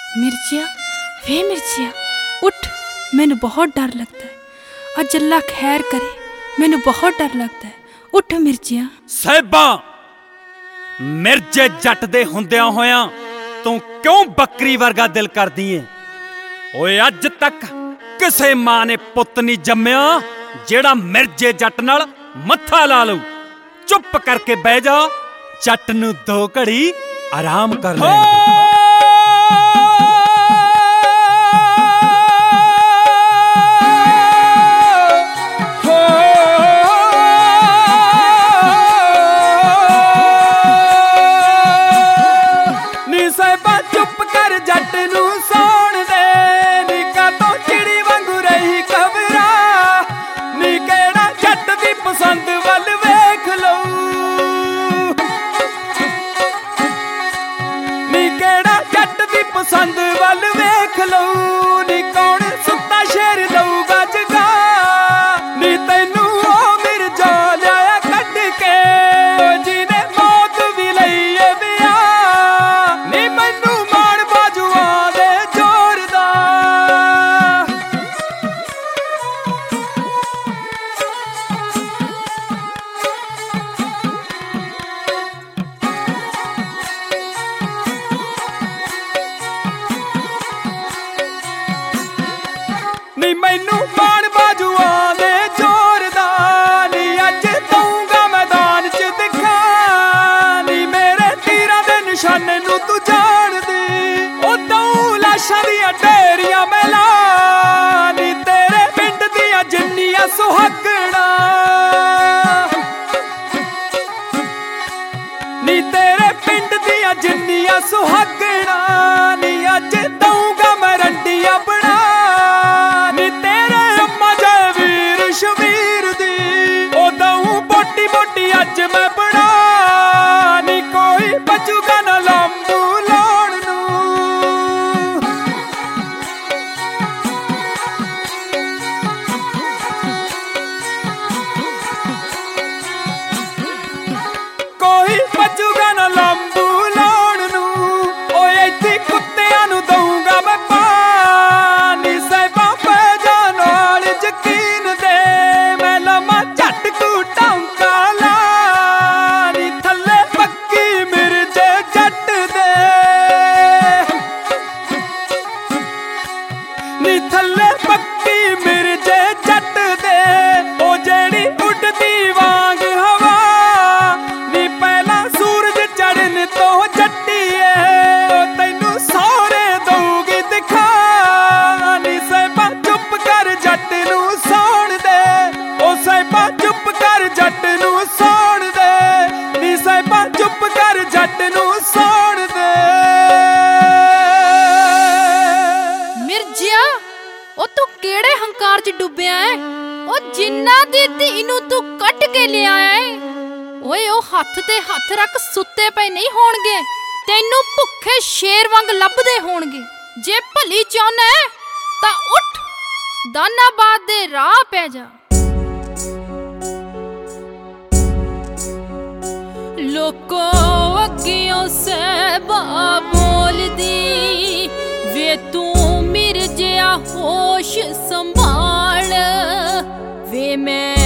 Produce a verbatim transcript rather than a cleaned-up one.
मिर्जिया वे मिर्जिया उठ, मैनू बहुत डर लगता है। अज अल्लाह खैर करे, मैनू बहुत डर लगता है। उठ मिर्जिया। साहिबा मिर्जे जट दे हुंदियां होयां तू क्यों बकरी वर्गा दिल करदी है? ओए अज तक किसे मां ने पुत नहीं जम्मिया जेड़ा मिर्जे जट नाल मत्था ला लू। चुप करके बह जा, जट नू दो घड़ी आराम कर ले। पसंद वल वेख लो नी कौन सुता शेर दऊगा जगा नी तैनू ओ मिर्जा लिया कट के जिने मौत भी लईए बिया नी मैनू माण बाजुआ दे जोरदा। नी मैनू माण बाजुआ दे जोरदा नी अज दूंगा मैदान च दिखा नी मेरे तीरां दे निशाने नू तू जानदी ओ दऊं लाशां दियां ढेरियां मैला नी तेरे पिंड दियां जिन्नियां सुहागणा नी तेरे पिंड दियां जिन्नियां सुहागणा नी अज दूंगा मैं रंडियां बना शबीर दी ओ दऊं बोटी बोटी अज मैं बना नी कोई बचूगा ना लंबू लाउण नू। कोई बचूगा ना लंबू लाउण नू ओ इत्थे कुत्तियां नू दऊंगा मैं पानी साहिबा पै जा नाल यकीन दे झट कू टौंका ला नी थल्ले पक्की मिर्जे जट दे नी थल्ले पक्की मिर्जे जट दे ओ जेड़ी उड़दी वांग हवा नी पहला सूरज चढ़न तो जट्टी है तैनू सौरे दऊगी दिखा नी साहिबा चुप कर जट नू सौण दे ओ साहिबा चुप कर जट नू सौण दे नी साहिबा चुप कर जट नू सौण दे। मिर्जिया ओ तू केड़े हंकार च डुब्बिया है? ओ जिन्ना दी धी नू तू कट के लिया है ओए ओ हत्थ ते हत्थ रख सुत्ते पे नहीं होणगे, तैनू भुखे शेर वांग लभदे होणगे। जे भली चाहना है तां उठ दानाबाद दे राह पै जा। लोको अग्गियों से बा बोल दी वे तू मिर्जिया होश संभाल वे मैं